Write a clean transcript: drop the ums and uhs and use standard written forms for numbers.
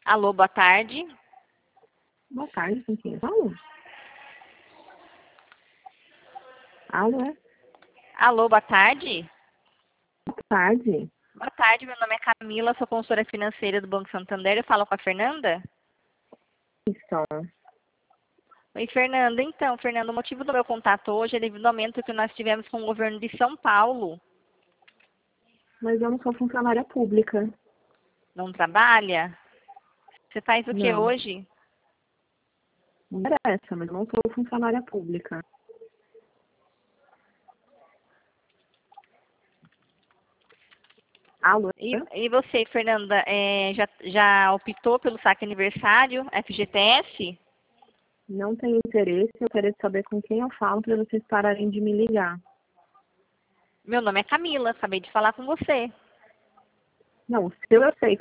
Alô, boa tarde. Boa tarde, com quem eu falo? Alô, é? Alô, boa tarde. Boa tarde. Boa tarde, meu nome é Camila, sou consultora financeira do Banco Santander. Eu falo com a Fernanda? Isso. Oi, Fernanda. Então, Fernanda, o motivo do meu contato hoje é devido ao aumento que nós tivemos com o governo de São Paulo. Mas eu não sou funcionária pública. Não trabalha? Você faz o que Não. hoje? Não interessa, mas eu não sou funcionária pública. Alô, é? E você, Fernanda, já optou pelo saque aniversário, FGTS? Não tenho interesse, eu quero saber com quem eu falo para vocês pararem de me ligar. Meu nome é Camila, acabei de falar com você. Não, o seu eu sei